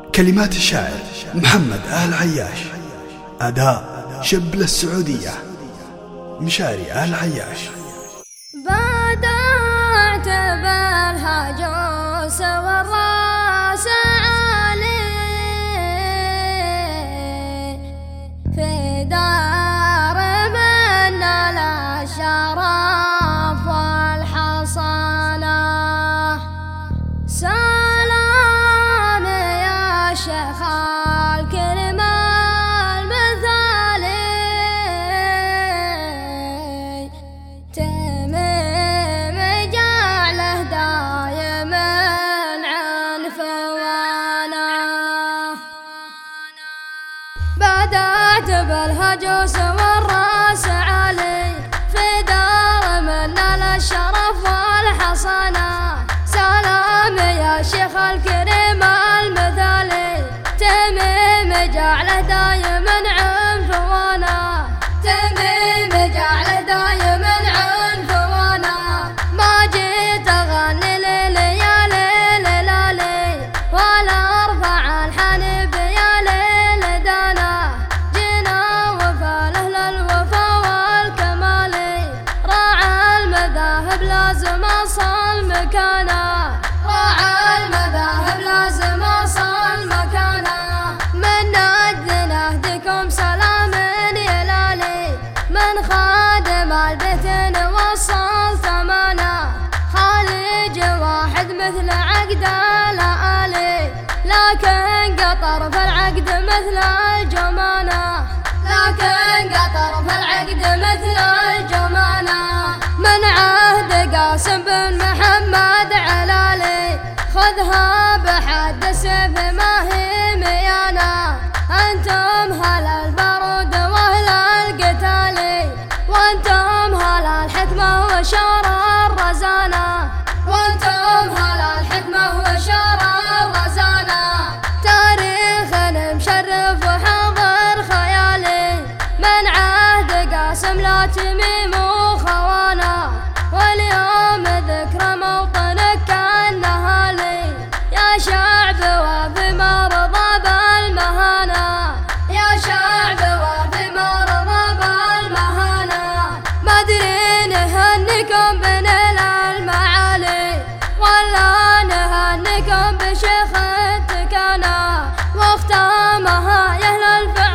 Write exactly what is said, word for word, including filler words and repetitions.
كلمات الشاعر محمد آل عياش، أداء شبل السعودية مشاري آل عياش. بدأت بالهجوس والراس عالي في دار من الشرف والحصانة. سلام يا شيخ الكريم المثالي، تميم جعله دايم عنفوانا. بدأت بالهجوس والراس عالي في دار من الشرف والحصانة. سلام يا شيخ الكريم المثالي، تميم جعله دايما عنفوانا. تميم جعله دايما عنفوانا. ما جيت اغني لليالي ليالي ولا ارفع الحنيب يا ليل دانا. جينا وفا لاهل الوفا والكمال، راعى المذاهب لازم اصل مكانه. راعى المذاهب لازم اصل مكانه. من اجل نهديكم سلام يلالي، من خادم البيت وصل ثمانه. خالج واحد مثل عقد الآلي، لكن قطر في العقد مثل الجمانه. لكن قطر في العقد مثل الجمانه. من عهد قاسم بن محمد علالي، خذها بحد السيف ما هي ميانه. انتم هل البارود واهل القتال، وانتم هل الحكمه وشار الرزانه. وانتم هل الحكمه وشار الرزانه. تاريخ مشرف وحاضر خيالي، من عهد قاسم لا تميم وخوانا. واليوم ذكرى موطنك كأنها لي، يا شعب وفي مرضى بالمهانة. يا شعب وفي مرضى بالمهانة. ما ادري نهنيكم بنيل المعالي، ولا نهنيكم بشيخ التكانة. واختامها يا اهل الفعل